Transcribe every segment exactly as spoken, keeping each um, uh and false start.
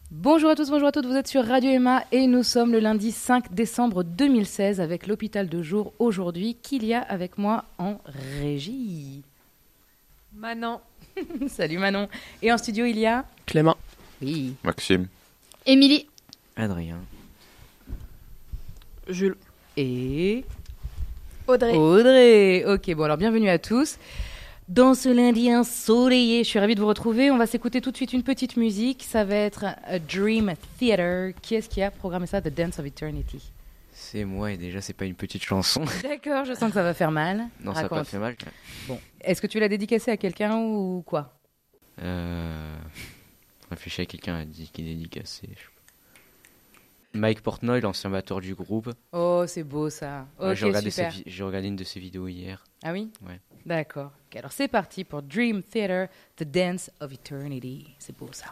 Bonjour à tous, bonjour à toutes, vous êtes sur Radio Emma et nous sommes le lundi cinq décembre deux mille seize avec l'hôpital de jour aujourd'hui qu'il y a avec moi en régie. Manon. Salut Manon. Et en studio il y a Clément. Oui. Maxime. Émilie. Adrien. Jules. Et Audrey. Audrey. Ok, bon alors bienvenue à tous. Dans ce lundi ensoleillé, je suis ravie de vous retrouver. On va s'écouter tout de suite une petite musique. Ça va être A Dream Theater. Qui est-ce qui a programmé ça? The Dance of Eternity. C'est moi et déjà c'est pas une petite chanson. D'accord, je sens que ça va faire mal. Non, ça n'a pas fait mal. Bon, est-ce que tu l'as dédicacé à quelqu'un ou quoi? Euh... Réfléchis à quelqu'un à dit qui est dédicacé. Je sais pas. Mike Portnoy, l'ancien batteur du groupe. Oh, c'est beau ça. Ouais, Ok, j'ai, regardé super. vi- j'ai regardé une de ses vidéos hier. Ah oui? Ouais. D'accord. Ok, alors c'est parti pour Dream Theater, The Dance of Eternity. C'est beau ça.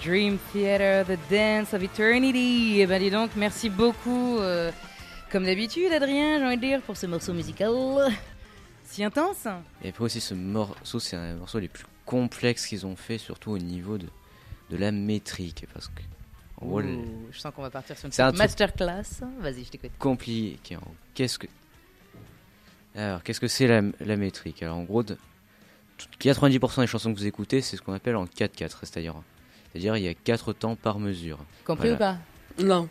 Dream Theater, The Dance of Eternity. Eh ben dis donc, merci beaucoup, euh, comme d'habitude, Adrien, j'ai envie de dire, pour ce morceau musical si intense. Et après aussi, ce morceau, c'est un morceau les plus complexes qu'ils ont fait, surtout au niveau de, de la métrique. Parce que, en gros, le- Ouh, je sens qu'on va partir sur une C'est un petite truc- masterclass. Vas-y, je t'écoute. compliqué. En- Qu'est-ce que. Alors, qu'est-ce que c'est la, la métrique? Alors, en gros, de- quatre-vingt-dix pour cent des chansons que vous écoutez, c'est ce qu'on appelle en quatre quatre, c'est-à-dire, c'est-à-dire il y a quatre temps par mesure. Compris Voilà. ou pas? Non.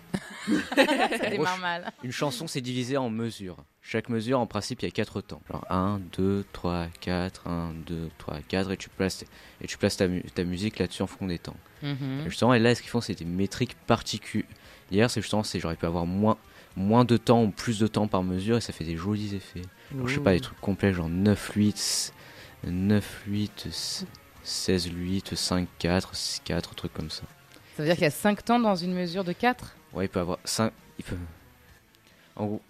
Ça démarre je- mal. Une chanson, c'est divisé en mesures. Chaque mesure, en principe, il y a quatre temps. Genre un, deux, trois, quatre, un, deux, trois, quatre, et tu places, et tu places ta, mu- ta musique là-dessus en fonction des temps. Mhm. Et justement, et là, ce qu'ils font, c'est des métriques particulières. C'est justement, c'est genre, il peut y avoir moins, moins de temps ou plus de temps par mesure, et ça fait des jolis effets. Genre, je sais pas, des trucs complets, genre neuf huit, neuf huit, seize huit, cinq quatre, six quatre, trucs comme ça. Ça veut dire qu'il y a cinq temps dans une mesure de quatre? Ouais, il peut avoir cinq. Il peut... En gros.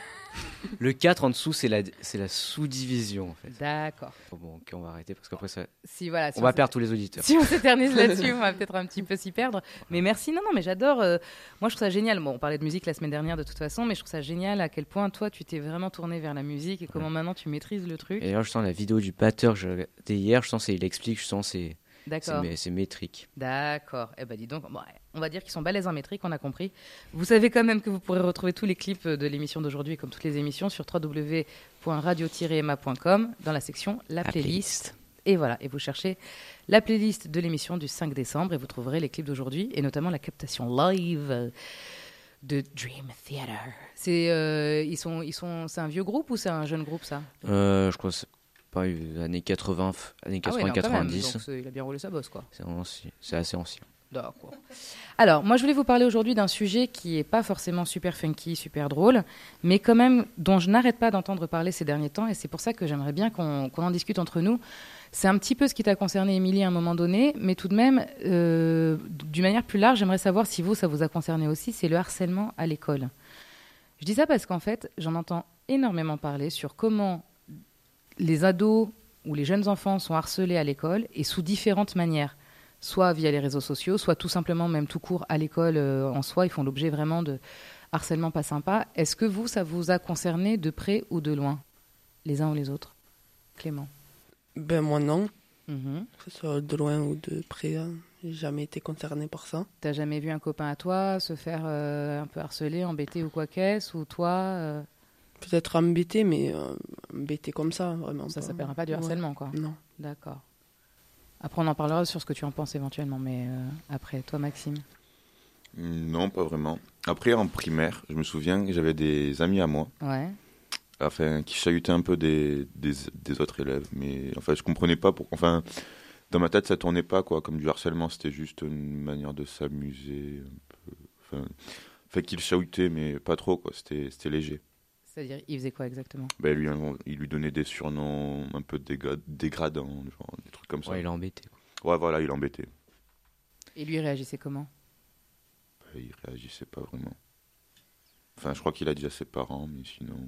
Le quatre en dessous, c'est la, c'est la sous-division en fait. D'accord. Oh, bon, ok, on va arrêter parce qu'après, ça... Si, voilà, si on va s'é- perdre tous les auditeurs. Si on s'éternise là-dessus, on va peut-être un petit peu s'y perdre. Mais merci, non, non, mais j'adore. euh, moi, je trouve ça génial. Bon, on parlait de musique la semaine dernière de toute façon, mais je trouve ça génial à quel point toi, tu t'es vraiment tourné vers la musique et comment maintenant tu maîtrises le truc. Et là, je sens la vidéo du batteur que j'ai regardé hier, je sens qu'il explique, je sens c'est, c'est, D'accord. mé- c'est métrique. D'accord. Eh ben dis donc, bon, ouais, on va dire qu'ils sont balèzes en métrique, on a compris. Vous savez quand même que vous pourrez retrouver tous les clips de l'émission d'aujourd'hui, comme toutes les émissions, sur w w w point radio tiret m a point com dans la section La, La playlist. Et voilà, et vous cherchez la playlist de l'émission du cinq décembre et vous trouverez les clips d'aujourd'hui et notamment la captation live euh, de Dream Theater. C'est euh, ils sont ils sont c'est un vieux groupe ou c'est un jeune groupe ça? Euh, je crois que c'est pas euh, années quatre-vingts, f- années Ah ouais, non, quand même. quatre-vingts quatre-vingt-dix. Donc, c'est- il a bien roulé sa bosse quoi. C'est, ancien- c'est assez ancien. D'accord. Alors, moi, je voulais vous parler aujourd'hui d'un sujet qui n'est pas forcément super funky, super drôle, mais quand même dont je n'arrête pas d'entendre parler ces derniers temps, et c'est pour ça que j'aimerais bien qu'on qu'on en discute entre nous. C'est un petit peu ce qui t'a concerné, Émilie, à un moment donné, mais tout de même, euh, d'une manière plus large, j'aimerais savoir si vous, ça vous a concerné aussi, c'est le harcèlement à l'école. Je dis ça parce qu'en fait, j'en entends énormément parler sur comment les ados ou les jeunes enfants sont harcelés à l'école et sous différentes manières. Soit via les réseaux sociaux, soit tout simplement, même tout court, à l'école euh, en soi, ils font l'objet vraiment de harcèlement pas sympa. Est-ce que vous, ça vous a concerné de près ou de loin, les uns ou les autres? Clément. Ben moi non, Mhm. que ce soit de loin ou de près, hein. J'ai jamais été concerné par ça. T'as jamais vu un copain à toi se faire euh, un peu harceler, embêter ou quoi qu'est-ce, ou toi euh, Peut-être embêté, mais euh, embêté comme ça, vraiment. ça pas. s'appellera pas du Ouais. harcèlement, quoi. Non. D'accord. Après, on en parlera sur ce que tu en penses éventuellement, mais euh, après, toi, Maxime. Non, pas vraiment. Après, en primaire, je me souviens que j'avais des amis à moi, Ouais. enfin, qui chahutaient un peu des, des, des autres élèves. Mais enfin, je comprenais pas pourquoi. Enfin, dans ma tête, ça tournait pas quoi, comme du harcèlement. C'était juste une manière de s'amuser. Un peu. Enfin, fait qu'ils chahutaient, mais pas trop quoi. C'était, c'était léger. C'est-à-dire, il faisait quoi exactement? Ben, lui, il lui donnait des surnoms un peu déga- dégradants, genre des trucs comme ça. Ouais, il est embêté. Ouais, voilà, il l'embêtait. Et lui réagissait comment? Ben, il réagissait pas vraiment. Enfin, je crois qu'il a dit à ses parents, mais sinon,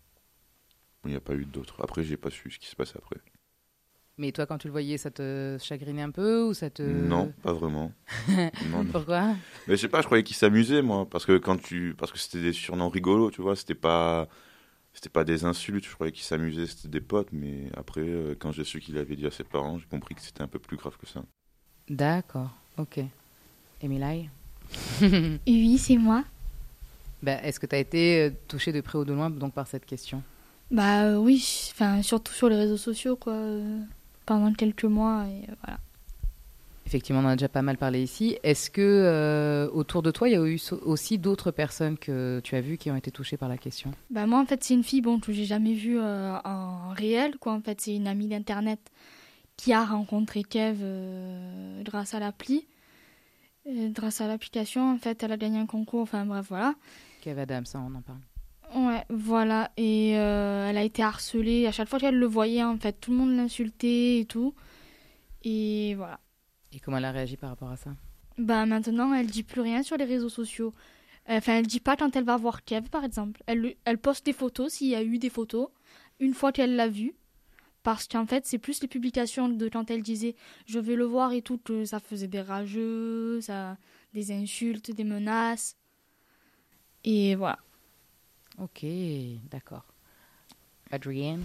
il n'y a pas eu d'autres. Après, j'ai pas su ce qui se passe après. Mais toi, quand tu le voyais, ça te chagrinait un peu ou ça te... Non, pas vraiment. non, non. Pourquoi? Mais je sais pas, je croyais qu'il s'amusait, moi, parce que quand tu, parce que c'était des surnoms rigolos, tu vois, c'était pas, c'était pas des insultes. Je croyais qu'il s'amusait, c'était des potes, mais après, euh, quand j'ai su qu'il avait dit à ses parents, j'ai compris que c'était un peu plus grave que ça. D'accord, ok. Émilie? Oui, c'est moi. Ben, est-ce que tu as été euh, touchée de près ou de loin donc, par cette question? Bah euh, oui, enfin surtout sur les réseaux sociaux quoi, euh, pendant quelques mois et euh, voilà. Effectivement, on en a déjà pas mal parlé ici. Est-ce que euh, autour de toi, il y a eu so- aussi d'autres personnes que tu as vues qui ont été touchées par la question? Bah moi en fait c'est une fille bon que j'ai jamais vue euh, en réel quoi. En fait c'est une amie d'internet qui a rencontré Kev euh, grâce à l'appli, Euh, grâce à l'application en fait elle a gagné un concours. Enfin bref voilà. Kev Adams, ça, on en parle. Ouais, voilà. Et euh, elle a été harcelée. À chaque fois qu'elle le voyait, en fait, tout le monde l'insultait et tout. Et voilà. Et comment elle a réagi par rapport à ça? Bah maintenant, elle dit plus rien sur les réseaux sociaux. Enfin, elle dit pas quand elle va voir Kev, par exemple. Elle, elle poste des photos, s'il y a eu des photos, une fois qu'elle l'a vu. Parce qu'en fait, c'est plus les publications de quand elle disait « je vais le voir » et tout, que ça faisait des rageux, ça, des insultes, des menaces. Et voilà. Ok, d'accord. Adrienne?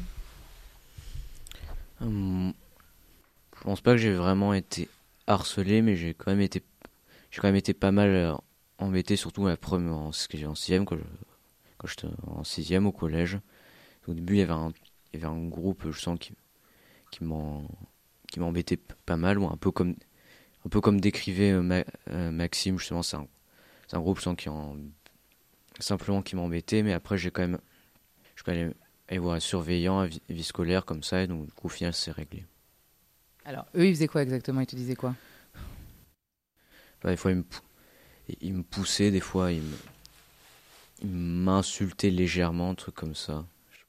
Hum, je pense pas que j'ai vraiment été harcelé, mais j'ai quand même été, j'ai quand même été pas mal euh, embêté, surtout la première, en, en sixième, quand, je, quand j'étais en sixième au collège. Au début, il y avait un, il y avait un groupe, je sens, qui, qui, m'en, qui m'embêtait p- pas mal, ou un peu comme, un peu comme décrivait euh, Ma- euh, Maxime, justement, c'est un, c'est un groupe, je sens, qui en, simplement qui m'embêtait, mais après, j'ai quand même, je suis quand même allé voir un surveillant à vie, vie scolaire, comme ça, et donc, du coup, au final, c'est réglé. Alors, eux, ils faisaient quoi exactement? Ils te disaient quoi? Bah, des fois, ils me, pou- ils me poussaient, des fois, ils, me, ils m'insultaient légèrement, un truc comme ça.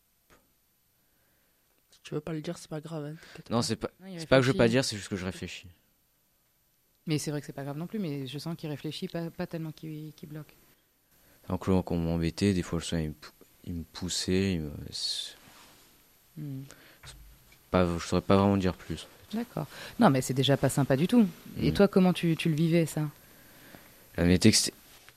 Si tu veux pas le dire, c'est pas grave. Hein, t'inquiète Non, pas. c'est pas, Non, il c'est pas que je veux pas réfléchit. dire, c'est juste que je réfléchis. Mais c'est vrai que c'est pas grave non plus, mais je sens qu'il réfléchit, pas, pas tellement qu'il, qu'il bloque. Donc, là, quand on m'embêtait, des fois, je sens, ils me, pou- ils me poussaient, ils me- c'est Hmm. pas, je saurais pas vraiment dire plus. D'accord. Non, mais c'est déjà pas sympa du tout. Et Mm. toi, comment tu, tu le vivais, ça? La météo, c'était,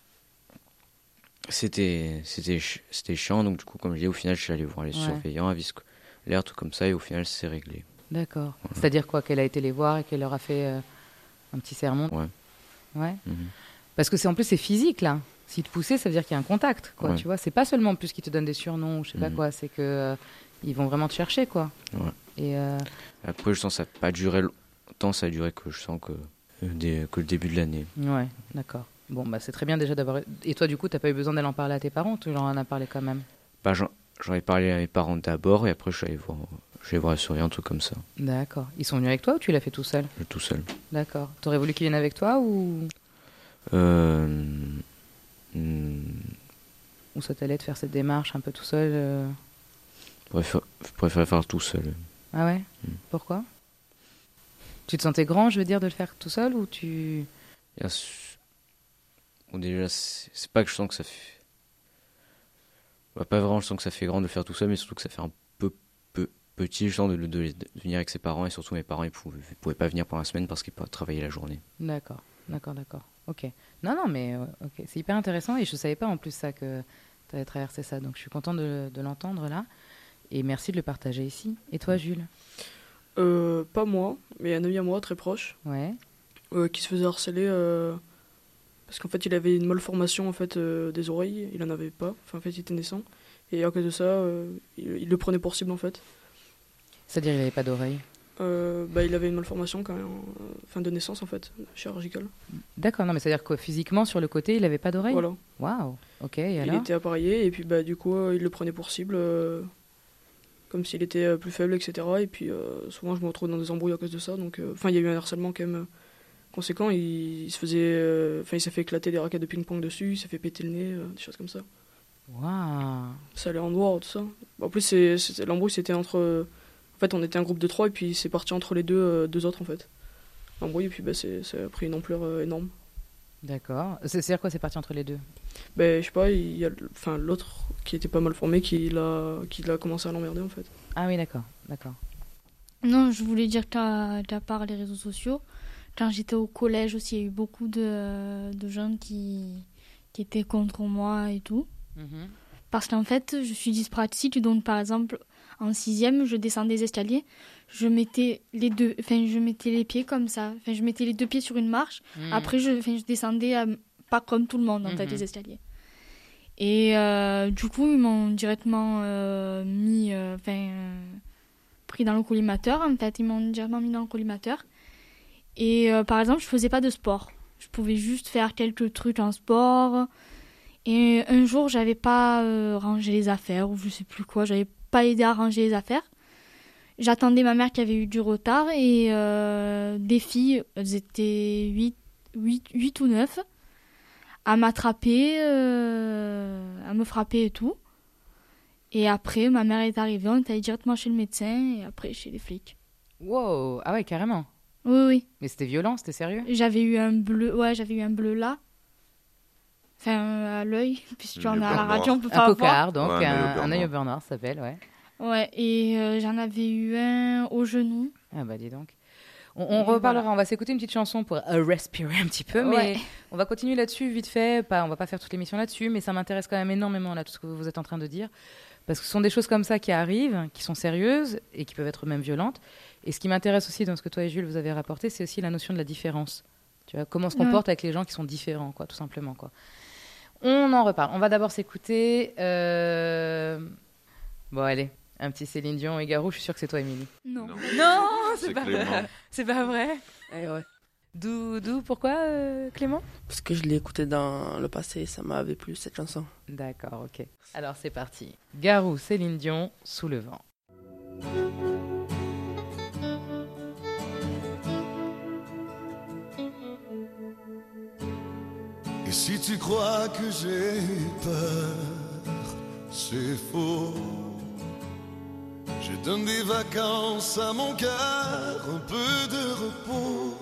c'était, c'était, ch- c'était chiant, donc du coup, comme je dis, au final, je suis allé voir les Ouais. surveillants, à vie scolaire, tout comme ça, et au final, c'est réglé. D'accord. C'est-à-dire quoi? Qu'elle a été les voir et qu'elle leur a fait euh, un petit sermon? Ouais. Ouais. Mhm. Parce que c'est en plus, c'est physique, là. S'ils te poussaient, ça veut dire qu'il y a un contact, quoi. Ouais. Tu vois, c'est pas seulement en plus qu'ils te donnent des surnoms ou je sais pas Mhm. quoi, c'est que euh, ils vont vraiment te chercher, quoi. Ouais. Et euh, Après, je sens que ça n'a pas duré longtemps, ça a duré que je sens que, euh, des- que le début de l'année. ouais, d'accord. Bon, bah c'est très bien déjà d'avoir. Et toi, du coup, t'as pas eu besoin d'aller en parler à tes parents? Tu leur en as parlé quand même? Bah, j'en, j'en ai parlé à mes parents d'abord, et après, je suis allé voir, je suis allé voir la surveillante, un truc comme ça, D'accord. Ils sont venus avec toi ou tu l'as fait tout seul? je- tout seul. D'accord. T'aurais voulu qu'ils viennent avec toi ou Euh, hmm, ou ça t'allait de faire cette démarche un peu tout seul euh je préfère, je préfère faire tout seul. Ah ouais? Mm. Pourquoi? Tu te sentais grand, je veux dire, de le faire tout seul ou tu... Il y a su- Bon, déjà, c'est c'est pas que je sens que ça fait. Bah, pas vraiment, je sens que ça fait grand de le faire tout seul, mais surtout que ça fait un peu, peu petit, je sens, de, de, de- de venir avec ses parents, et surtout mes parents, ils pouvaient, ils pouvaient pas venir pendant la semaine parce qu'ils pouvaient travailler la journée. D'accord, d'accord, d'accord. Ok. Non, non, mais euh, ok, c'est hyper intéressant et je savais pas en plus ça que tu avais traversé ça, donc je suis contente de, de l'entendre là et merci de le partager ici. Et toi, Jules? Euh, pas moi, mais un ami à moi très proche Ouais. euh, qui se faisait harceler euh, parce qu'en fait il avait une malformation en fait euh, des oreilles, il en avait pas, enfin en fait il était naissant et à cause de ça euh, il, il le prenait pour cible en fait. C'est-à-dire il avait pas d'oreille. Euh, bah, il avait une malformation quand même, euh, fin de naissance en fait, chirurgicale. D'accord, non, mais c'est-à-dire que physiquement sur le côté, il avait pas d'oreille. Voilà. Waouh. Ok. Et Il alors? était appareillé et puis bah du coup euh, il le prenait pour cible euh, comme s'il était euh, plus faible, et cetera. Et puis euh, souvent je me retrouve dans des embrouilles à cause de ça. Donc euh, enfin il y a eu un harcèlement quand même euh, conséquent. Il, il se faisait, euh, enfin il s'est fait éclater des raquettes de ping-pong dessus, il s'est fait péter le nez, euh, des choses comme ça. Waouh. Ça allait en noir, tout ça. En plus c'est, c'était, l'embrouille c'était entre, euh, en fait on était un groupe de trois et puis c'est parti entre les deux, euh, deux autres en fait. L'embrouille et puis bah, c'est, ça a pris une ampleur euh, énorme. D'accord. C'est- C'est-à-dire quoi? C'est parti entre les deux? Ben, je sais pas, il y a enfin, l'autre qui était pas mal formé qui l'a, qui l'a commencé à l'emmerder en fait. Ah oui, d'accord, d'accord. Non, je voulais dire qu'à qu'à part les réseaux sociaux, quand j'étais au collège aussi, il y a eu beaucoup de, de gens qui, qui étaient contre moi et tout. Mhm. Parce qu'en fait, je suis dyspraxique, donc par exemple, en sixième, je descendais des escaliers, je mettais les deux, enfin, je mettais les pieds comme ça, enfin, je mettais les deux pieds sur une marche. Mhm. Après, je, enfin, je descendais euh, pas comme tout le monde, en fait, Mhm. les escaliers. Et euh, du coup, ils m'ont directement euh, mis, euh, enfin, euh, pris dans le collimateur, en fait, ils m'ont directement mis dans le collimateur. Et euh, par exemple, je faisais pas de sport. Je pouvais juste faire quelques trucs en sport. Et un jour, j'avais pas euh, rangé les affaires, ou je sais plus quoi, j'avais pas aidé à ranger les affaires. J'attendais ma mère qui avait eu du retard, et euh, des filles, elles étaient huit, huit, huit ou neuf, à m'attraper, euh, à me frapper et tout. Et après, ma mère est arrivée, on est allé directement chez le médecin, et après chez les flics. Wow. Ah ouais, carrément. Oui, oui. Mais c'était violent, c'était sérieux? J'avais eu un bleu, ouais, j'avais eu un bleu là. Enfin, à l'œil, puisque on Le est à la beurre radio, on peut Un pas voir. cocard, donc Ouais, un œil au un, beurre un œil noir. au beurre noir, ça s'appelle, ouais. Ouais, et euh, j'en avais eu un au genou. Ah bah dis donc. On, on reparlera, voilà. On va s'écouter une petite chanson pour euh, respirer un petit peu, Ouais. mais on va continuer là-dessus vite fait. Pas, on va pas faire toute l'émission là-dessus, mais ça m'intéresse quand même énormément là, tout ce que vous êtes en train de dire. Parce que ce sont des choses comme ça qui arrivent, qui sont sérieuses et qui peuvent être même violentes. Et ce qui m'intéresse aussi dans ce que toi et Jules vous avez rapporté, c'est aussi la notion de la différence. Tu vois, comment on se comporte ouais. avec les gens qui sont différents, quoi, tout simplement, quoi. On en reparle. On va d'abord s'écouter... Euh... Bon, allez. Un petit Céline Dion et Garou, je suis sûre que c'est toi, Émilie. Non. Non, non c'est, c'est pas Clément. vrai. C'est pas vrai. Eh ouais. D'où, d'où, pourquoi, euh, Clément? Parce que je l'ai écouté dans le passé, ça m'avait plu cette chanson. D'accord, ok. Alors c'est parti. Garou, Céline Dion, Sous le vent. Et si tu crois que j'ai peur, c'est faux. Je donne des vacances à mon cœur, un peu de repos.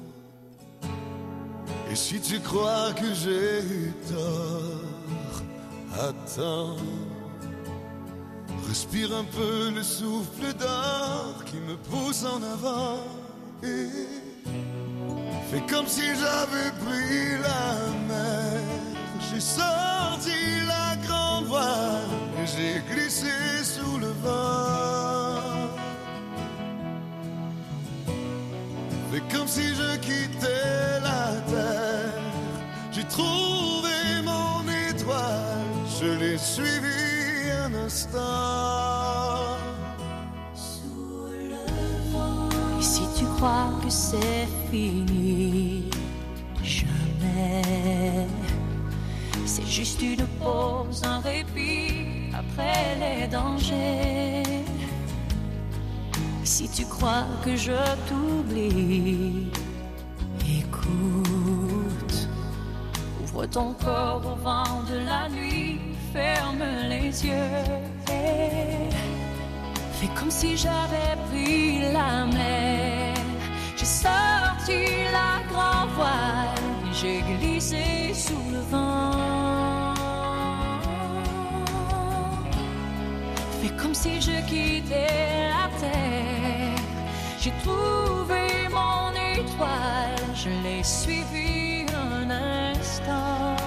Et si tu crois que j'ai tort, attends. Respire un peu le souffle d'or qui me pousse en avant. Et fais comme si j'avais pris la mer. J'ai sorti la grande voile et j'ai glissé sous le vent. Fais comme si je quittais la terre. J'ai trouvé mon étoile, je l'ai suivi un instant. Sous le vent. Et si tu crois que c'est fini, jamais. C'est juste une pause, un répit après les dangers. Et si tu crois que je t'oublie, écoute. Ouvre ton corps au vent de la nuit, ferme les yeux. Et fais comme si j'avais pris la mer. J'ai sorti la grande voile et j'ai glissé sous le vent. Fais comme si je quittais la terre. J'ai trouvé mon étoile, je l'ai suivi un instant.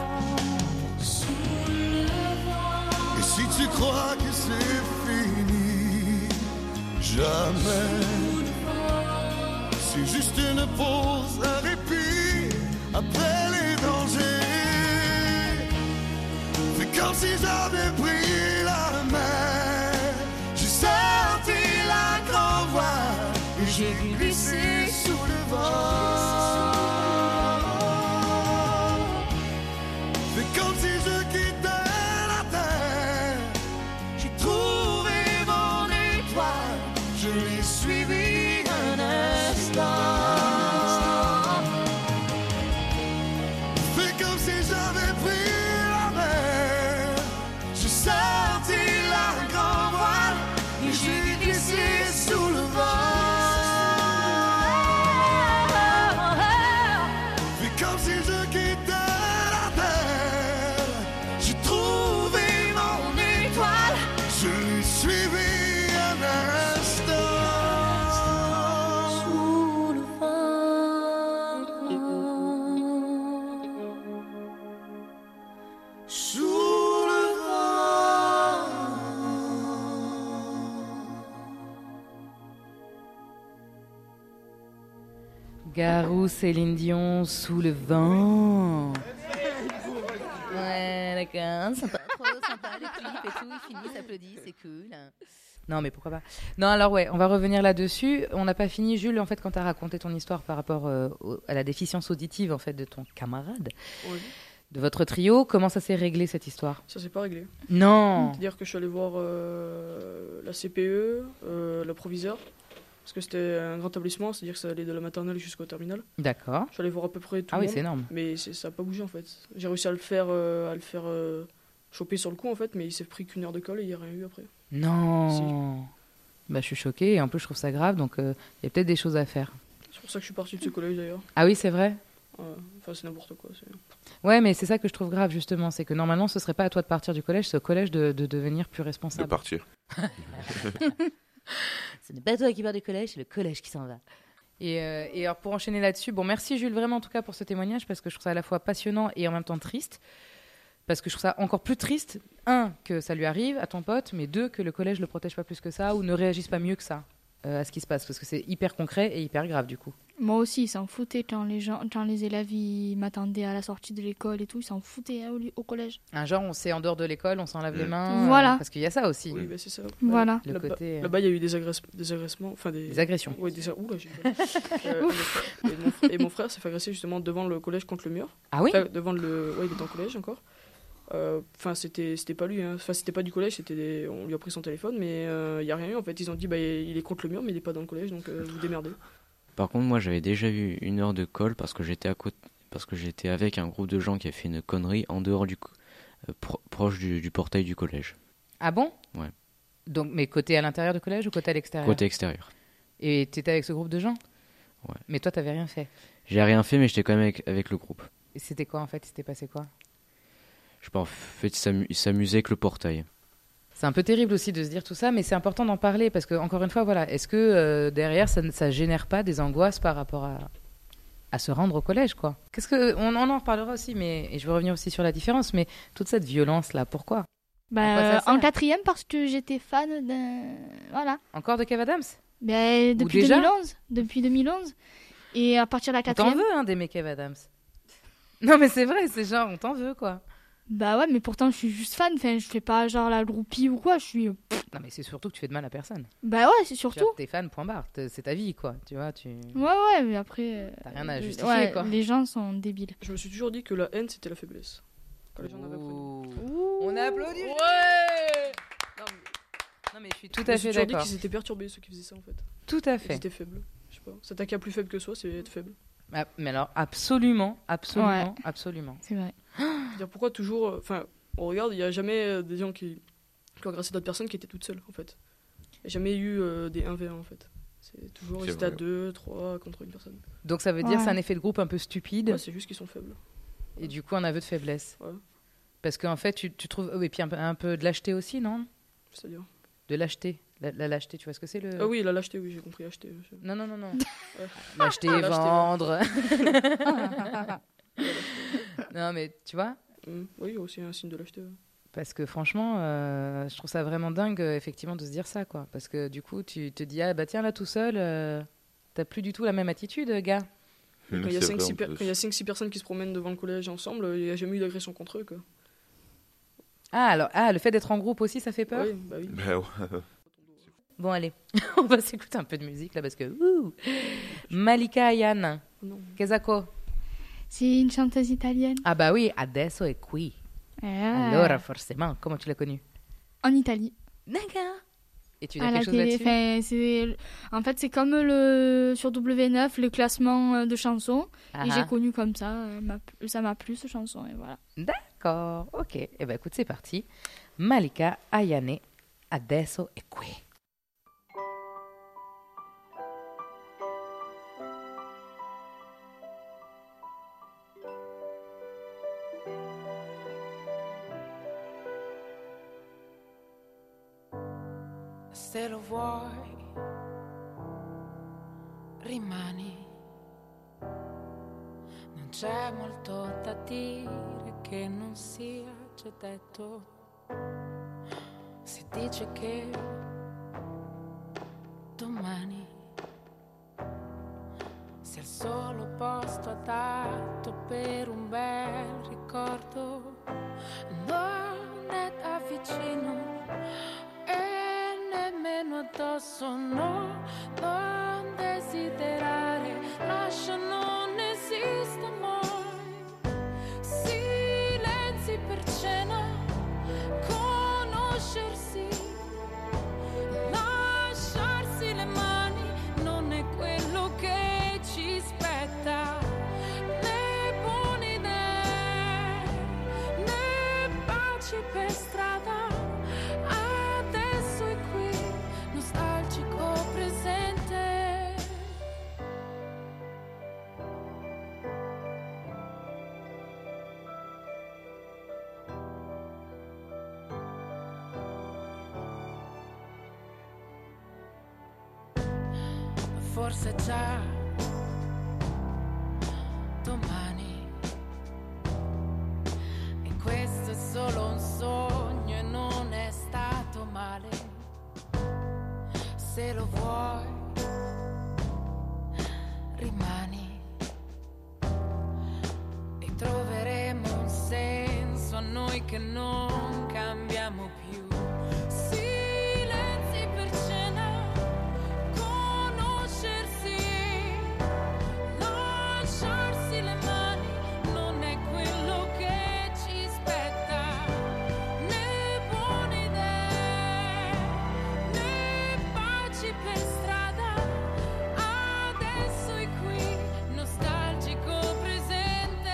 Sous le vent. Et si tu crois que c'est fini, jamais. C'est juste une pause, un répit après les dangers. C'est comme si j'avais pris la mer. J'ai sorti la grande voile et j'ai glissé sous le vent. C'est comme si je quittais la terre. J'ai trouvé mon étoile, je l'ai suivi un instant. Fais comme si j'avais pris la mer. J'ai sorti la grande voile et j'ai glissé sous le vent. Fais comme si je quittais la terre. J'ai trouvé mon étoile, je l'ai suivi un instant. Sous le vent. Sous le vent. Garou, Céline Dion, Sous le vent. Ouais, d'accord, sympa, trop sympa le clip et tout, il finit, s'applaudit, c'est cool. Non, mais pourquoi pas. Non, alors ouais, on va revenir là-dessus. On n'a pas fini, Jules, en fait, quand tu as raconté ton histoire par rapport euh, au- à la déficience auditive, en fait, de ton camarade, Ouais. de votre trio. Comment ça s'est réglé, cette histoire? Ça s'est pas réglé. Non. C'est-à-dire que je suis allé voir euh, la C P E, euh, le proviseur, parce que c'était un grand établissement, c'est-à-dire que ça allait de la maternelle jusqu'au terminal. D'accord. Je suis allé voir à peu près tout Ah le oui, monde, c'est énorme. mais c'est- ça n'a pas bougé en fait. J'ai réussi à le faire, euh, à le faire euh, choper sur le coup en fait, mais il s'est pris qu'une heure de colle et il n'y a rien eu après. Non. Bah, je suis choquée et en plus, je trouve ça grave, donc il y a peut-être des choses à faire. C'est pour ça que je suis parti de ce collège d'ailleurs. Ah oui, c'est vrai? Ouais. Enfin, c'est n'importe quoi. C'est... Ouais, mais c'est ça que je trouve grave, justement. C'est que normalement, ce serait pas à toi de partir du collège, c'est au collège de, de devenir plus De responsable. partir. Ce n'est pas toi qui pars du collège, c'est le collège qui s'en va. Et, euh, et alors, pour enchaîner là-dessus, bon, merci Jules, vraiment, en tout cas, pour ce témoignage, parce que je trouve ça à la fois passionnant et en même temps triste. Parce que je trouve ça encore plus triste, un, que ça lui arrive à ton pote, mais deux, que le collège le protège pas plus que ça ou ne réagisse pas mieux que ça euh, à ce qui se passe, parce que c'est hyper concret et hyper grave, du coup. Moi aussi, ils s'en foutaient quand les, gens, quand les élèves ils m'attendaient à la sortie de l'école et tout, ils s'en foutaient hein, au, au collège. Un genre, on sait en dehors de l'école, on s'en lave les Mm. mains. Voilà. euh, parce qu'il y a ça aussi. Oui, bah, c'est ça. Voilà. Le Là-bas, côté, euh, là-bas, il y a eu des, agresse... des agressements. Enfin, des... des agressions. Ouais, des... Ouh, là, j'ai peur. Euh, mon frère- et, mon... fr- et mon frère s'est fait agresser justement devant le collège contre le mur. Ah oui Enfin, devant le... Ouais, il était en collège encore. Euh, Enfin, c'était... c'était pas lui. Hein. Enfin, c'était pas du collège. C'était des... On lui a pris son téléphone, mais il euh, y a rien eu. En fait, ils ont dit bah il est contre le mur, mais il est pas dans le collège, donc euh, vous démerdez. Par contre, moi, j'avais déjà eu une heure de colle parce que j'étais à côté, parce que j'étais avec un groupe de gens qui a fait une connerie en dehors du, co- euh, pro- proche du, du portail du collège, Ah bon Ouais. Donc, mais côté à l'intérieur du collège ou côté à l'extérieur côté extérieur. Et t'étais avec ce groupe de gens Ouais. Mais toi, t'avais rien fait. J'ai rien fait, mais j'étais quand même avec, avec le groupe. Et c'était quoi en fait Il s'était passé quoi Je sais pas, en fait, ils s'amu- ils s'amusaient avec le portail. C'est un peu terrible aussi de se dire tout ça, mais c'est important d'en parler parce que, encore une fois, voilà, est-ce que euh, derrière ça ne ça génère pas des angoisses par rapport à, à se rendre au collège, quoi Qu'est-ce que on, on en reparlera aussi, mais et je vais revenir aussi sur la différence, mais toute cette violence là, pourquoi Bah, À quoi ça euh, sert en quatrième, parce que j'étais fan d'un. Voilà. Encore de Kev Adams Ben, depuis déjà deux mille onze. Depuis deux mille onze. Et à partir de la On t'en quatrième. veut, hein, d'aimer Kev Adams. Non, mais c'est vrai, c'est genre, on t'en veut, quoi. Bah ouais, mais pourtant, je suis juste fan. Enfin, je fais pas genre la groupie ou quoi. Je suis. Non, mais c'est surtout que tu fais de mal à personne. Bah ouais, c'est Tu vois, surtout. T'es fan, point barre. T'es- C'est ta vie, quoi. Tu vois, tu. Ouais, ouais, mais après. euh, T'as rien à euh, justifier, ouais, quoi. Les gens sont débiles. Je me suis toujours dit que la haine c'était la faiblesse. Quand les gens avaient appris. Ouh. On a applaudi. Ouais. Non, mais... Non, mais je suis tout Je me à suis fait toujours dit d'accord. qu'ils étaient perturbés ceux qui faisaient ça en fait. Tout à Ils fait. étaient faibles. Je sais pas. S'attaquer à plus faible que soi, c'est être faible. Ah, mais alors, absolument, absolument, Ouais. absolument. C'est vrai. C'est-à-dire pourquoi toujours. Enfin, on regarde, il n'y a jamais euh, des gens qui, qui ont agressé d'autres personnes qui étaient toutes seules en fait. Il n'y a jamais eu euh, des un v un en fait. C'est toujours C'est ils étaient à vrai. deux, trois contre une personne. Donc ça veut dire Ouais. c'est un effet de groupe un peu stupide Ouais, c'est juste qu'ils sont faibles. et du coup un aveu de faiblesse. Ouais. Parce qu'en fait, tu, tu trouves. oh, et puis un, peu- un peu de lâcheté aussi, non C'est-à-dire. De lâcheté. La, la lâcheté, tu vois ce que c'est le. Ah oui, la lâcheté, oui, j'ai compris, acheter. Non, non, non, non. Ouais. Lâcheter, Lâcheté, ouais. vendre. Non, mais tu vois Hum, Oui, aussi un signe de lâcheté. ouais. Parce que franchement, euh, je trouve ça vraiment dingue, euh, effectivement, de se dire ça, quoi. Parce que du coup, tu te dis, ah bah tiens, là tout seul, euh, t'as plus du tout la même attitude, gars. Quand il y a C'est cinq vrai, six en per- plus. quand il y a cinq six personnes qui se promènent devant le collège ensemble, il n'y a jamais eu d'agression contre eux. Quoi. Ah, alors, ah, le fait d'être en groupe aussi, ça fait peur Oui, bah oui. Bah ouais. Bon, allez, on va s'écouter un peu de musique, là, parce que... ouh. Malika Ayane, Non. Kesako. C'est une chanteuse italienne. Ah bah oui, adesso è qui. Ah. Allora, forcément, comment tu l'as connue? En Italie. D'accord. Et tu dis À quelque la chose télé. là-dessus? Enfin, c'est... En fait, c'est comme le... sur W neuf, le classement euh, de chansons. Ah Et ah. j'ai connu comme ça. euh, m'a plu- Ça m'a plu, cette chanson. Et voilà. D'accord, ok. Eh ben écoute, c'est parti. Malika Ayane, adesso è qui. Se lo vuoi, rimani. Non c'è molto da dire che non sia già detto. Si dice che domani sia il solo posto adatto per un bel ricordo. Non è da vicino e nemmeno addosso, no, non desiderare, lascia, non esiste mai. Silenzi per cena, conoscersi, lasciarsi le mani, non è quello che ci spetta, né buone idee, né baci per strada. Adesso è qui, nostalgico presente. forse già domani. E questo è solo un sogno e non è stato male. Se lo vuoi, rimani e troveremo un senso a noi che non cambiamo più. Silenzi per cena, conoscersi, lasciarsi le mani, non è quello che ci spetta, né buone idee, né baci per strada. Adesso è qui, nostalgico presente.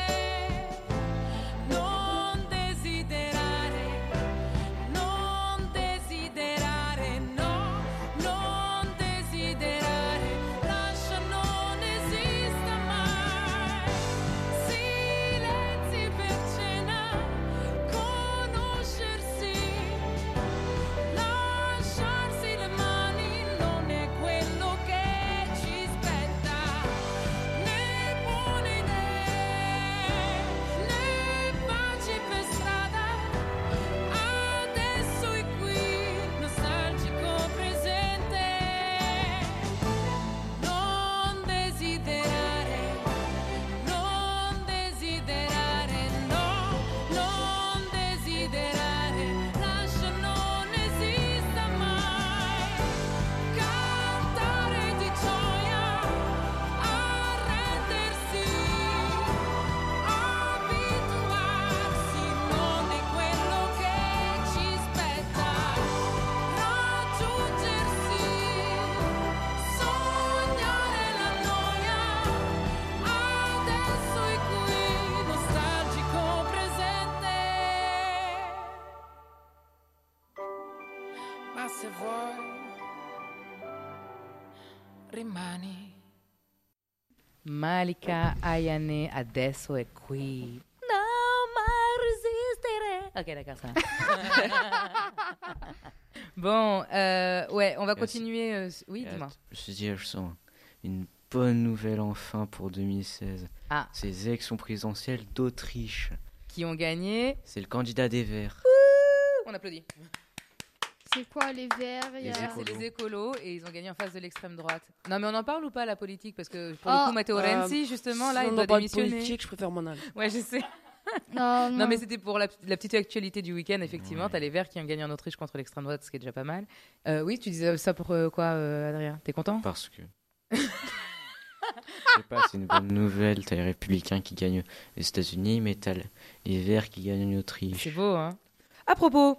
Non desiderare, non desiderare, no, non desiderare, lascia, non esista mai. Silenzi per cena, conoscersi, lasciarsi le mani, non è quello che ci spetta, né buone idee, né baci per strada. Adesso è qui, nostalgico presente. Non desiderare, non desiderare, no, non desiderare, lascia, non esista mai. Cantare di gioia, arrendersi, abituarsi, non è quello che ci spetta. Raggiungersi, sognare la noia. Adesso è qui, nostalgico presente. Ma se vuoi, rimani. Malika Ayane, adesso è qui. Non mai resistere. Ok, d'accord, ça va. Bon, euh, ouais, on va Merci. continuer. euh, Oui, Et dis-moi. att- Je me dis, je sens une bonne nouvelle enfin pour deux mille seize. Ah. Ces élections présidentielles d'Autriche. Qui ont gagné. C'est le candidat des Verts. On applaudit. C'est quoi les verts il y a- Les C'est écolos. les écolos et ils ont gagné en face de l'extrême droite. Non, mais on en parle ou pas, la politique? Parce que pour Ah, le coup, Matteo euh, Renzi, justement, là, Si il on doit en parle démissionner. politique, je préfère m'en aller. Ouais, je sais. Non, Non, non. mais c'était pour la, la petite actualité du week-end, effectivement. Ouais. T'as les Verts qui ont gagné en Autriche contre l'extrême droite, ce qui est déjà pas mal. Euh, oui, tu disais ça pour euh, quoi, euh, Adrien? T'es content? Parce que. Je sais pas, c'est une bonne nouvelle. T'as les républicains qui gagnent les États-Unis, mais t'as les Verts qui gagnent en Autriche. C'est beau, hein? À propos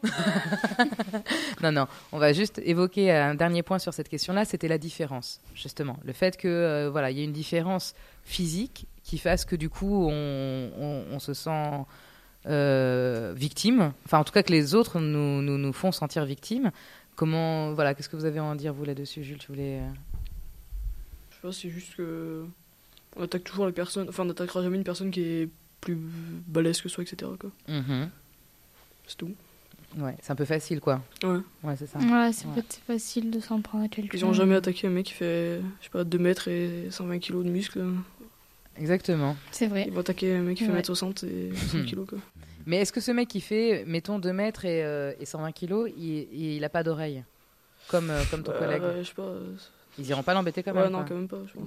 Non, non, on va juste évoquer un dernier point sur cette question-là, c'était la différence, justement. Le fait que, euh, voilà, il y a une différence physique qui fasse que, du coup, on, on, on se sent euh, victime. Enfin, en tout cas, que les autres nous, nous, nous font sentir victimes. Comment, voilà, qu'est-ce que vous avez à en dire, vous, là-dessus, Jules? Tu voulais... euh, Je sais pas, c'est juste que. On attaque toujours les personnes. Enfin, on n'attaquera jamais une personne qui est plus balèze que soi, et cetera. Quoi. mhm. C'est tout. Ouais, c'est un peu facile, quoi. Ouais. Ouais, c'est ça. Ouais, c'est Ouais. peut-être facile de s'en prendre à quelqu'un. Ils ont jamais attaqué un mec qui fait, je sais pas, deux mètres et cent vingt kilos de muscles. Exactement. C'est vrai. Ils vont attaquer un mec qui fait Ouais. un mètre soixante et cent kilos, quoi. Mais est-ce que ce mec qui fait, mettons, deux mètres et, euh, et cent vingt kilos, il, il a pas d'oreille comme, euh, comme ton Euh, collègue? ouais, je sais pas. euh, Ils iront pas l'embêter quand ouais, même. non, quoi. quand même pas, je pense.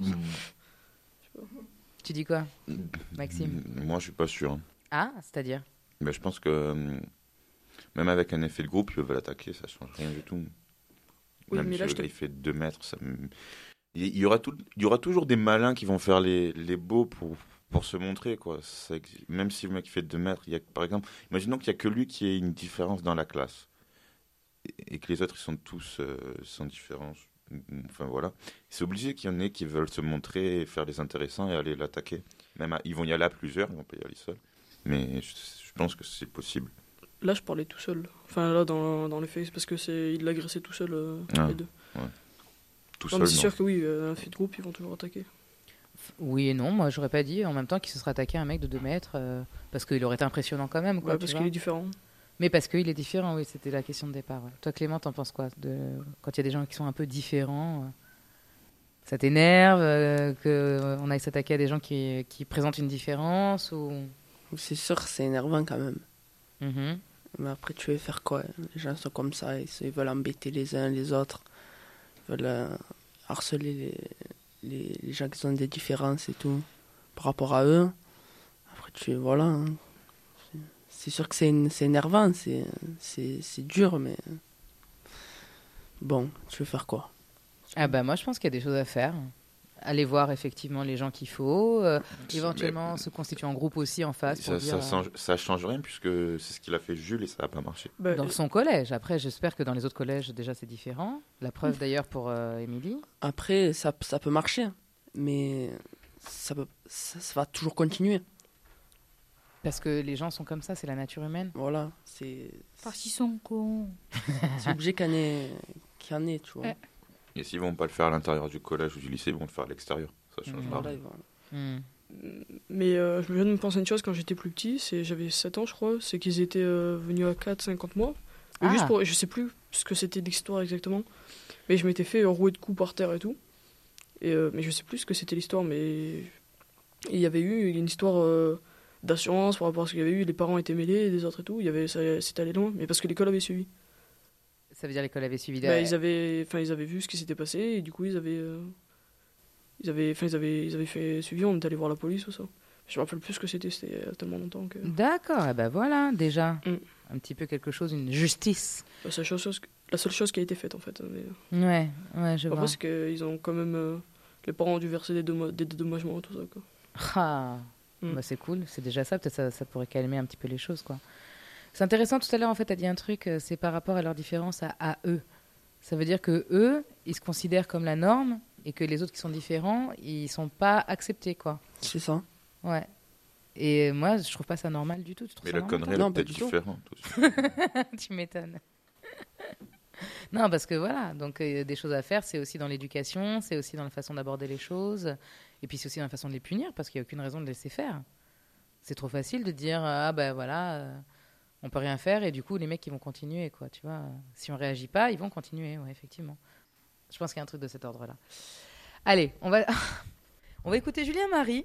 Tu dis quoi, Maxime? Moi, je suis pas sûr. hein. Ah, c'est-à-dire? Mais je pense que euh, même avec un effet de groupe, ils peuvent l'attaquer, ça change rien du tout. Oui, même mais si là, le je te- gars, il fait deux mètres, ça me- il il y aura tout, il y aura toujours des malins qui vont faire les, les beaux pour, pour se montrer, quoi. Ça exi- même si le mec il fait deux mètres, il y a, par exemple, imaginons qu'il y a que lui qui ait une différence dans la classe et, et que les autres ils sont tous euh, sans différence. Enfin voilà, c'est obligé qu'il y en ait qui veulent se montrer, et faire les intéressants et aller l'attaquer. Même à- ils vont y aller à plusieurs, ils vont pas y aller seuls. Mais je, je pense que c'est possible. Là, je parlais tout seul. Enfin, là, dans, dans les faits, c'est parce que c'est, il l'agressait tout seul, euh, Ah, les deux. Tout Non, seul, mais c'est non. sûr que oui, euh, un fait de groupe, ils vont toujours attaquer. Oui et non, moi j'aurais pas dit en même temps qu'il se serait attaqué à un mec de deux mètres, euh, parce qu'il aurait été impressionnant quand même. Quoi, Ouais, tu parce vois. qu'il est différent. Mais parce qu'il est différent, oui, c'était la question de départ. ouais. Toi Clément, t'en penses quoi de... quand il y a des gens qui sont un peu différents euh, Ça t'énerve euh, qu'on aille s'attaquer à des gens qui, qui présentent une différence ou... C'est sûr, c'est énervant quand même. Mm-hmm. Mais après, tu veux faire quoi? Les gens sont comme ça, ils, ils veulent embêter les uns les autres. Ils veulent euh, harceler les, les, les gens qui ont des différences et tout par rapport à eux. Après, tu voilà. Hein. C'est, c'est sûr que c'est, c'est énervant, c'est, c'est, c'est dur, mais bon, tu veux faire quoi? Ah bah moi, je pense qu'il y a des choses à faire. Aller voir effectivement les gens qu'il faut, euh, éventuellement mais, se constituer en groupe aussi en face. Ça, pour ça, dire, change, ça change rien puisque c'est ce qu'il a fait Jules et ça n'a pas marché. Bah, dans son collège. Après, j'espère que dans les autres collèges, déjà, c'est différent. La preuve d'ailleurs pour euh, Émilie. Après, ça, ça peut marcher, mais ça, peut, ça, ça va toujours continuer. Parce que les gens sont comme ça, c'est la nature humaine. Voilà, c'est... Parce qu'ils sont cons. C'est obligé qu'il y en ait, qu'il y en ait, tu vois. Ouais. Et s'ils vont pas le faire à l'intérieur du collège ou du lycée, ils vont le faire à l'extérieur. Ça change mmh. pas. Voilà, vont... mmh. Mais euh, je me viens de me penser une chose quand j'étais plus petit, c'est, j'avais sept ans je crois, c'est qu'ils étaient euh, venus à quatre cinquante mois. Ah. Juste pour, je sais plus ce que c'était l'histoire exactement, mais je m'étais fait rouer de coups par terre et tout. Et, euh, mais je sais plus ce que c'était l'histoire, mais il y avait eu une histoire euh, d'assurance par rapport à ce qu'il y avait eu, les parents étaient mêlés et des autres et tout, il y avait, ça, c'était allé loin, mais parce que l'école avait suivi. Ça veut dire l'école avait suivi. Bah, ils avaient, enfin ils avaient vu ce qui s'était passé et du coup ils avaient, euh, ils avaient, enfin ils avaient, ils avaient fait suivi. On est allé voir la police ou ça. Je me rappelle plus ce que c'était. C'était il y a tellement longtemps que. D'accord. Et ben voilà déjà mm. un petit peu quelque chose, une justice. La seule chose, la seule chose qui a été faite en fait. Mais... Ouais, ouais, je vois. Après c'est qu'ils ont quand même, euh, les parents ont dû verser des, démo- des dédommagements tout ça quoi. Ah, mm. bah, c'est cool. C'est déjà ça. Peut-être ça, ça pourrait calmer un petit peu les choses quoi. C'est intéressant, tout à l'heure, en fait, tu as dit un truc, c'est par rapport à leur différence à, à eux. Ça veut dire que eux, ils se considèrent comme la norme et que les autres qui sont différents, ils sont pas acceptés, quoi. C'est ça. Ouais. Et moi, je trouve pas ça normal du tout. Tu Mais ça la connerie, elle est peut-être différente aussi. Tu m'étonnes. Non, parce que voilà, donc euh, des choses à faire, c'est aussi dans l'éducation, c'est aussi dans la façon d'aborder les choses, et puis c'est aussi dans la façon de les punir, parce qu'il n'y a aucune raison de les laisser faire. C'est trop facile de dire, ah ben voilà... Euh, on peut rien faire et du coup les mecs ils vont continuer quoi, tu vois. Si on réagit pas, ils vont continuer, ouais, effectivement. Je pense qu'il y a un truc de cet ordre-là. Allez, on va on va écouter Julien Marie.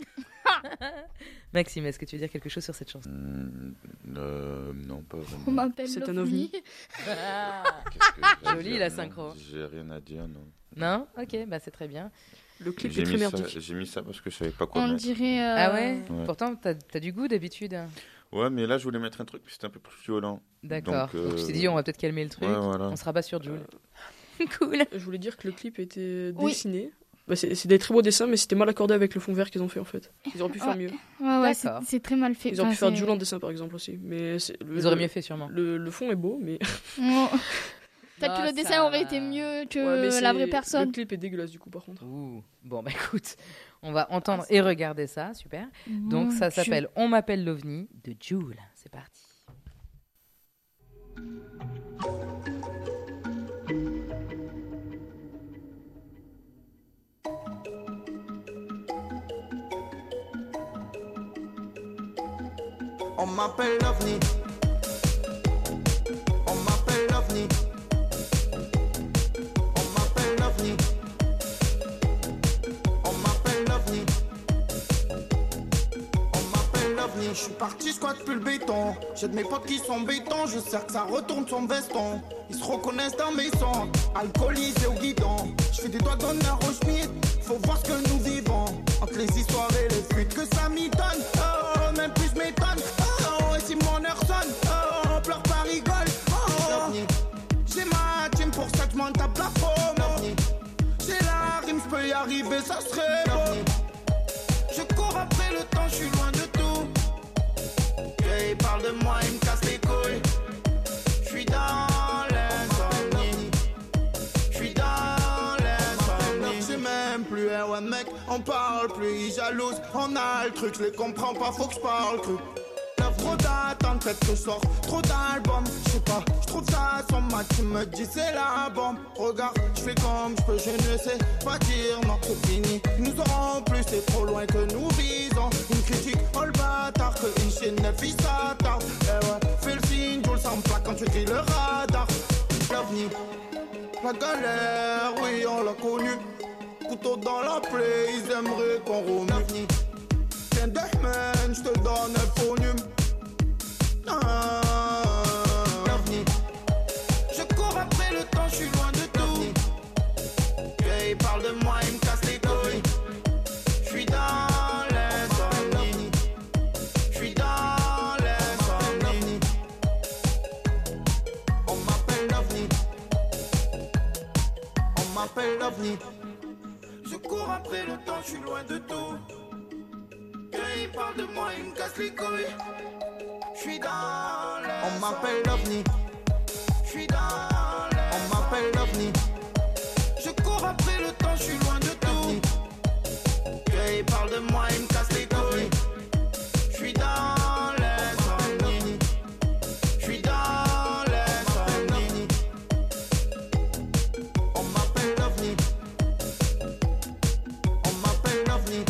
Maxime, est-ce que tu veux dire quelque chose sur cette chanson? mmh, euh, Non, pas vraiment. On m'appelle C'est un ovni. Ah, joli la synchro. J'ai rien à dire, non. Non? Ok, bah c'est très bien. Le clip j'ai est très mis merdique. Ça, j'ai mis ça parce que je savais pas quoi On mettre. dirait... Euh... Ah ouais, ouais. Pourtant t'as, t'as du goût d'habitude. Ouais, mais là je voulais mettre un truc, puis c'était un peu plus violent. D'accord. Donc, euh... Donc tu t'es dit on va peut-être calmer le truc. Ouais, voilà. On se rabat sur Jules. Euh... Cool. Je voulais dire que le clip était oui. dessiné. Bah, c'est, c'est des très beaux dessins, mais c'était mal accordé avec le fond vert qu'ils ont fait en fait. Ils auraient pu faire ouais. mieux. Ouais, ouais, c'est, c'est très mal fait. Ils auraient enfin, pu faire c'est... Jules en dessin par exemple aussi. Mais c'est, le, Ils auraient le, mieux fait sûrement. Le, le fond est beau, mais. Oh. Peut-être non, que le ça... dessin aurait été mieux que ouais, la vraie personne. Le clip est dégueulasse du coup par contre. Ouh. Bon bah écoute, on va entendre et regarder ça, super. Mmh, Donc ça je... s'appelle On m'appelle l'OVNI de Jules. C'est parti. On m'appelle l'OVNI. On m'appelle l'OVNI. On m'appelle l'OVNI. On m'appelle l'OVNI. On m'appelle l'OVNI. Je suis parti, squat plus le béton. J'ai de mes potes qui sont béton. Je sais que ça retourne son veston. Ils se reconnaissent dans mes sons. Alcoolisé au guidon. Je fais des doigts d'honneur au schmitt. Faut voir ce que nous vivons. Entre les histoires et les fuites que ça m'y donne. Oh, même plus je m'étonne. Oh, et si mon heure sonne. Oh, on pleure pas, rigole. Oh, j'ai ma team pour ça que je m'en tape la paume. J'ai la rime, je peux y arriver, ça serait beau. Je cours après le temps, je suis loin de tout. Et ils parlent de moi, ils me cassent les couilles. Je suis dans l'insomnie. Je suis dans l'insomnie. Je sais même plus, hein, ouais mec, on parle plus, ils jalousent. On a le truc, je les comprends pas, faut que je parle cru. Trop d'attente, peut-être que je sors trop d'albums. Je sais pas, je trouve ça sur ma team me dit c'est la bombe. Regarde, je fais comme je peux, je ne sais pas dire non, c'est fini. Ils nous auront plus, c'est trop loin que nous visons. Une critique, oh le bâtard, que une chaîne neuf, il s'attarde. Eh ouais, fais le signe, je le sens plat quand tu cries le radar. L'OVNI, la galère, oui on l'a connu. couteau dans la plaie, ils aimeraient qu'on remue. Tiens deux semaines, j'te donne un pognon. Ah, je cours après le temps, j'suis loin de tout. Et ils parlent de moi, ils me cassent les couilles. J'suis dans l'insomnie. J'suis dans l'insomnie. On m'appelle l'OVNI. On m'appelle l'OVNI. Je cours après le temps, j'suis loin de tout. Et ils parlent de moi, ils me cassent les couilles. J'suis dans l'insomnie. On m'appelle l'OVNI. J'suis dans l'insomnie. On m'appelle l'OVNI. Je cours après le temps, j'suis loin de tout. Et ils parlent de moi, ils me cassent les couilles. J'suis dans l'insomnie. J'suis dans l'insomnie. On m'appelle l'OVNI. On m'appelle l'OVNI.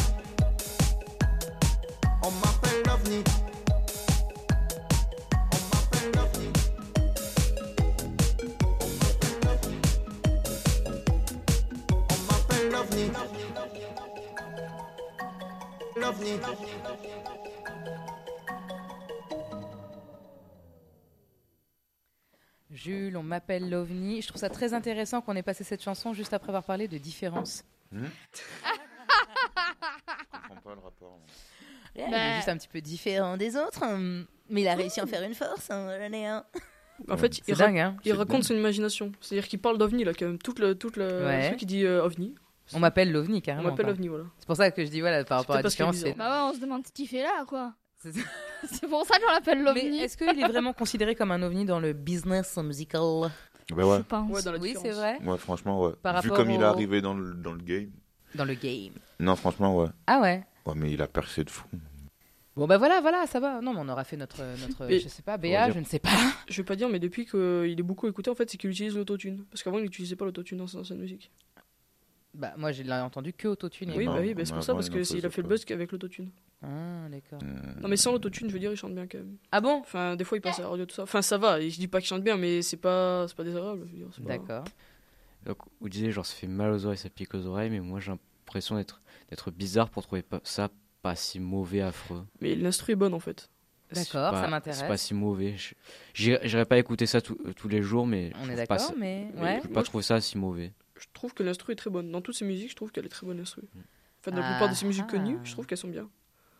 On m'appelle l'OVNI. L'OVNI. Jules, on m'appelle l'OVNI. Je trouve ça très intéressant qu'on ait passé cette chanson juste après avoir parlé de différence. Mmh. Je comprends pas le rapport. Yeah, bah... Il est juste un petit peu différent des autres, mais il a réussi à en faire une force. Hein, j'en ai un. En fait, il, dingue, hein. il raconte dingue. Son imagination. C'est-à-dire qu'il parle d'OVNI, là, quand même. Toute le, toute le, ouais. Truc qui dit euh, OVNI. On m'appelle l'OVNI, carrément. On m'appelle l'OVNI, voilà. C'est pour ça que je dis, voilà, par rapport à la différence. C'est... Bah ouais, on se demande ce qu'il fait là, quoi. C'est pour ça qu'on l'appelle l'OVNI. Mais est-ce qu'il est vraiment considéré comme un OVNI dans le business musical? Bah ouais. Je pense. Ouais, dans la oui, c'est vrai. Ouais, franchement, ouais. Par Vu comme au... il est arrivé dans le, dans le game. Dans le game. Non, franchement, ouais. Ah ouais. Ouais, mais il a percé de fou. Bon bah voilà, voilà, ça va. Non, mais on aura fait notre, notre mais, je sais pas, B A, je ne sais pas. Je vais pas dire, mais depuis qu'il est beaucoup écouté, en fait, c'est qu'il utilise l'autotune. Parce qu'avant, il n'utilisait pas l'autotune dans sa musique. Bah moi, je l'ai entendu que autotune. Oui, non, bah oui, bah, c'est pour ça, parce qu'il a fait le buzz avec l'autotune. Ah, d'accord. Euh... Non, mais sans l'autotune, je veux dire, il chante bien quand même. Ah bon? Enfin, des fois, il passe à la radio, tout ça. Enfin, ça va, je dis pas qu'il chante bien, mais c'est pas, c'est pas désagréable, je veux dire. Pas... D'accord. Donc, vous disiez, genre, ça fait mal aux oreilles, ça pique aux oreilles, mais moi, j'ai l'impression d'être, d'être bizarre pour trouver pas, ça pas si mauvais, affreux. Mais l'instru est bonne, en fait. D'accord, pas, ça m'intéresse. C'est pas si mauvais. Je, j'irais, j'irais pas écouter ça tout, tous les jours, mais... On est d'accord, pas, mais... mais ouais. je peux pas trouver ça si mauvais. Je trouve que l'instru est très bonne. Dans toutes ses musiques, je trouve qu'elle est très bonne, l'instru. Enfin, dans la ah, plupart de ses musiques ah. connues, je trouve qu'elles sont bien.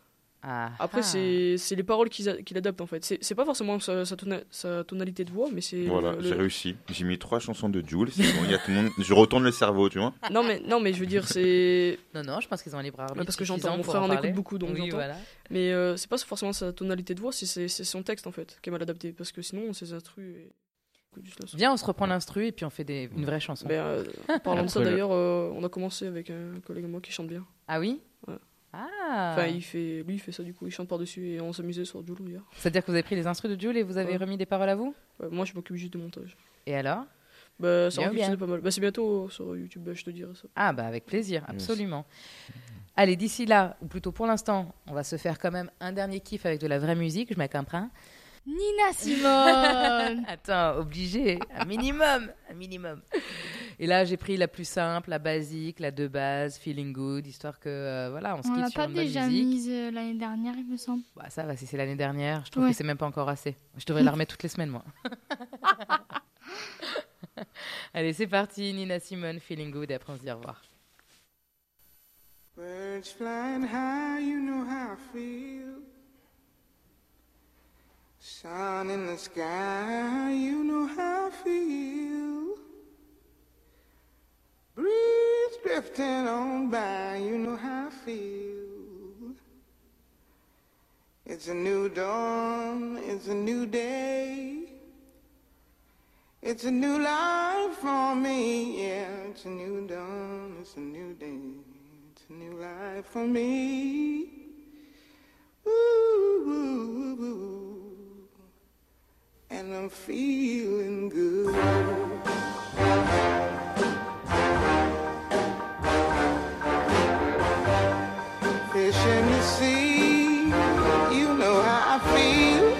Ah, Après, ah. c'est, c'est les paroles qu'il, a, qu'il adapte, en fait. C'est, c'est pas forcément sa, sa, tona, sa tonalité de voix, mais c'est... Voilà, le... j'ai réussi. J'ai mis trois chansons de Jules, c'est bon, il y a tout le monde... Je retourne le cerveau, tu vois. Non, mais, non, mais je veux dire, c'est... Non, non, je pense qu'ils ont un libre arbitre. Ouais, parce que j'entends, mon frère en, en écoute beaucoup, donc oui, j'entends. Voilà. Mais euh, c'est pas forcément sa tonalité de voix, c'est, c'est, c'est son texte, en fait, qui est mal adapté. Parce que sinon, ses instrus... Et... Viens, on se reprend l'instru et puis on fait des... une vraie chanson. Ben, euh, parlant de ça, d'ailleurs, euh, on a commencé avec un collègue à moi qui chante bien. Ah oui? Ouais. Ah. Enfin, il fait, lui, il fait ça du coup, il chante par-dessus et on s'amusait sur Jules hier. C'est-à-dire que vous avez pris les instrus de Jules et vous avez ouais. remis des paroles à vous? Ouais, moi, je m'occupe juste du montage. Et alors? Bah, ça c'est pas mal. Bah, c'est bientôt sur YouTube, bah, je te dirai ça. Ah, bah, avec plaisir, absolument. Yes. Allez, d'ici là, ou plutôt pour l'instant, on va se faire quand même un dernier kiff avec de la vraie musique, je m'en comprends. Nina Simone. Attends, obligé, un minimum, un minimum. Et là, j'ai pris la plus simple, la basique, la de base, Feeling Good, histoire que, euh, voilà, on se quitte sur une bonne musique. On l'a pas déjà mise euh, l'année dernière, il me semble. Bah ça va, si c'est l'année dernière, je trouve ouais. que c'est même pas encore assez. Je devrais la remettre toutes les semaines, moi. Allez, c'est parti, Nina Simone, Feeling Good, et après on se dit au revoir. Birds flying high, you know how I feel. Sun in the sky, you know how I feel. Breeze drifting on by, you know how I feel. It's a new dawn, it's a new day. It's a new life for me, yeah. It's a new dawn, it's a new day. It's a new life for me. Ooh, ooh, ooh, ooh. And I'm feeling good. Fish in the sea, you know how I feel.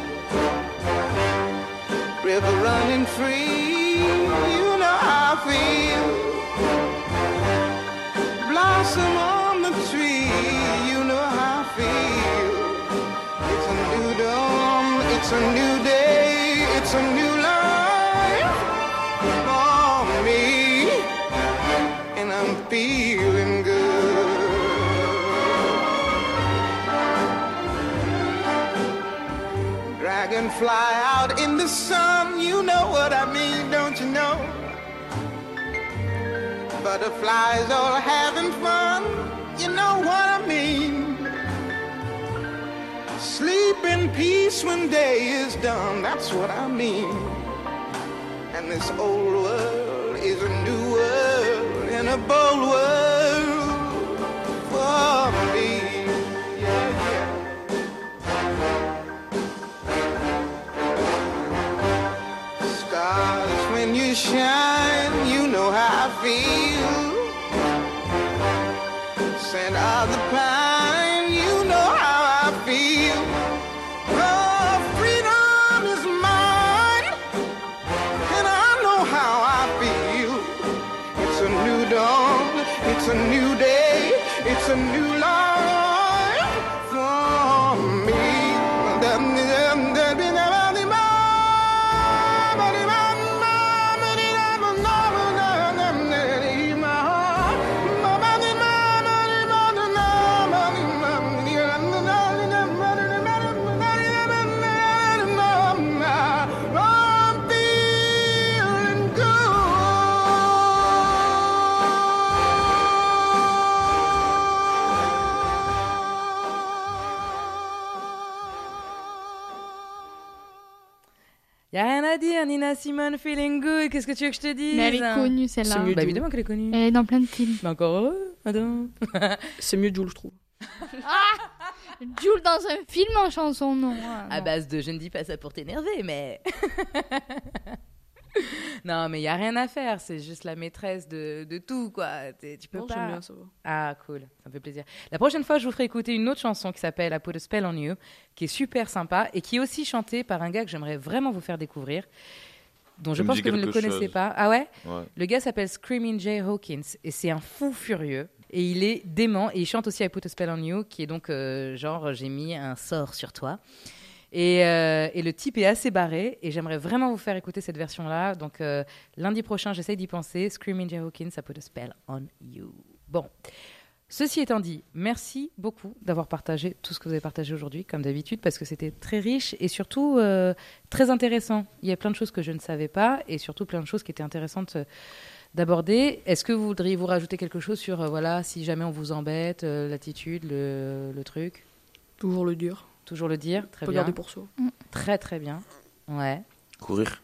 River running free, you know how I feel. blossom on the tree. You know how I feel. It's a new dawn, it's a new day, it's a new life for me, and I'm feeling good. Dragonfly out in the sun, you know what I mean, don't you know? Butterflies all having fun, you know what I mean. Sleep in peace when day is done, that's what I mean. And this old world is a new world and a bold world for me. Yeah, yeah. Stars, when you shine, you know how I feel. Scent of the pine, you know how I feel. Oh, freedom is mine, and I know how I feel. It's a new dawn, it's a new day, it's a new life for me. Y a rien à dire, Nina Simone, Feeling Good, qu'est-ce que tu veux que je te dise? Mais elle est connue, celle-là. C'est mieux Bah Jul. évidemment qu'elle est connue. Elle est dans plein de films. Mais encore heureux, attends. C'est mieux Jul, je trouve. Jul dans un film en chanson, non. Ah, À non. base de je ne dis pas ça pour t'énerver, mais. Non, mais il n'y a rien à faire, c'est juste la maîtresse de, de tout, quoi. T'es- tu peux Non, pas. j'aime bien, ça va. Ah, cool, ça me fait plaisir. La prochaine fois, je vous ferai écouter une autre chanson qui s'appelle I Put a Spell on You, qui est super sympa et qui est aussi chantée par un gars que j'aimerais vraiment vous faire découvrir, dont je Ça me pense dit que vous ne le quelque connaissez chose. pas. Ah ouais? Ouais. Le gars s'appelle Screaming Jay Hawkins et c'est un fou furieux. Et il est dément et il chante aussi I Put a Spell on You, qui est donc euh, genre j'ai mis un sort sur toi. Et, euh, et le type est assez barré et j'aimerais vraiment vous faire écouter cette version-là. Donc euh, lundi prochain, j'essaye d'y penser. Screaming Jay Hawkins, I Put a Spell on You. Bon. Ceci étant dit, merci beaucoup d'avoir partagé tout ce que vous avez partagé aujourd'hui, comme d'habitude, parce que c'était très riche et surtout euh, très intéressant. Il y a plein de choses que je ne savais pas et surtout plein de choses qui étaient intéressantes euh, d'aborder. Est-ce que vous voudriez vous rajouter quelque chose sur, euh, voilà, si jamais on vous embête, euh, l'attitude, le, le truc? Toujours le dire. Toujours le dire, très Pas bien. garder pour soi. Très très bien. Ouais. Courir.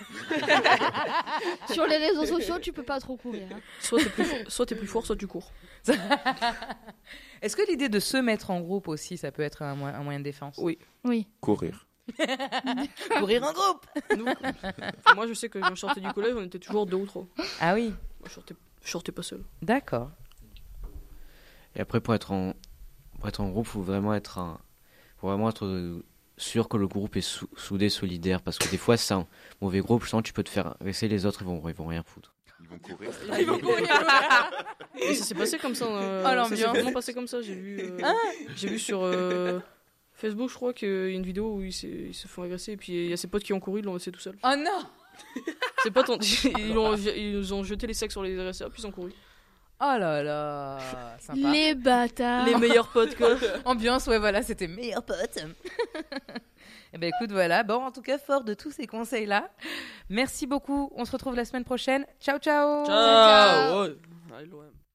Sur les réseaux sociaux, tu peux pas trop courir. hein. Soit t'es plus, fort- soit t'es plus fort, soit tu cours. Est-ce que l'idée de se mettre en groupe aussi, ça peut être un, mo- un moyen de défense? Oui. Oui. Courir. Courir en groupe. Nous, enfin, moi, je sais que quand je sortais du collège, on était toujours deux ou trois. Ah oui, Moi, je sortais, je sortais pas seul. d'accord. Et après, pour être en, pour être en groupe, faut vraiment être un, faut vraiment être euh, sûr que le groupe est sou- soudé, solidaire, parce que des fois, c'est un mauvais groupe. Je sens que tu peux te faire rester, les autres, ils vont, ils vont rien foutre. Ils vont courir. Et ça s'est passé comme ça. euh, Oh, ça s'est l'ambiance. vraiment passé comme ça. J'ai vu, euh, j'ai vu sur euh, Facebook, je crois, qu'il y a une vidéo où ils, s'est- ils se font agresser. Et puis il y a ses potes qui ont couru, ils l'ont laissé tout seul. Oh non. Ses potes, ont, ils, ont, ils ont jeté les sacs sur les agresseurs, puis ils ont couru. Oh là là, sympa. Les bâtards. Les meilleurs potes, quoi. Ambiance, ouais, voilà, c'était meilleur pote. Eh ben écoute, voilà. Bon, en tout cas, fort de tous ces conseils-là. Merci beaucoup. On se retrouve la semaine prochaine. Ciao, ciao. Ciao. Ouais. Allez, l'O M.